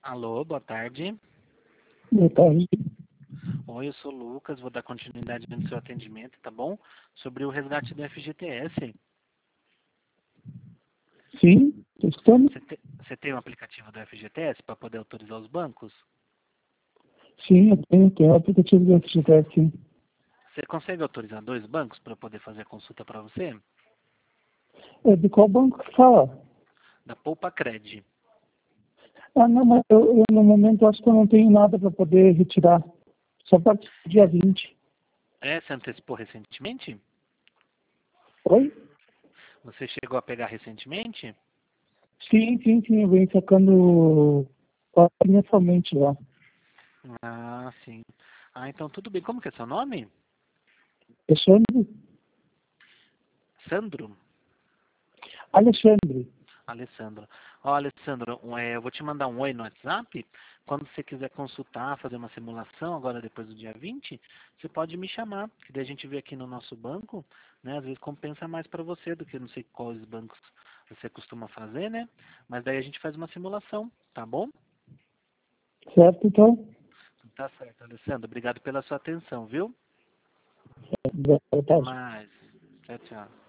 Alô, boa tarde. Boa tarde. Oi, eu sou o Lucas, vou dar continuidade no seu atendimento, tá bom? Sobre o resgate do FGTS. Sim, estou escutando? Você tem um aplicativo do FGTS para poder autorizar os bancos? Sim, eu tenho o aplicativo do FGTS, sim. Você consegue autorizar 2 bancos para poder fazer a consulta para você? É de qual banco que fala? Da Poupa Cred. Ah, não, mas eu no momento acho que eu não tenho nada para poder retirar. Só a partir do dia 20. Você antecipou recentemente? Oi? Você chegou a pegar recentemente? Sim, eu venho sacando quase mensalmente lá. Ah, sim. Ah, então tudo bem. Como que é seu nome? Alexandre? Sandro? Alexandre. Alessandro. Ó, Alessandro, eu vou te mandar um oi no WhatsApp. Quando você quiser consultar, fazer uma simulação, agora depois do dia 20, você pode me chamar, que daí a gente vê aqui no nosso banco, né? Às vezes compensa mais para você do que não sei quais bancos você costuma fazer, né? Mas daí a gente faz uma simulação, tá bom? Certo, então? Tá certo, Alessandro. Obrigado pela sua atenção, viu? Boa Até tarde. mais. Tchau, tchau.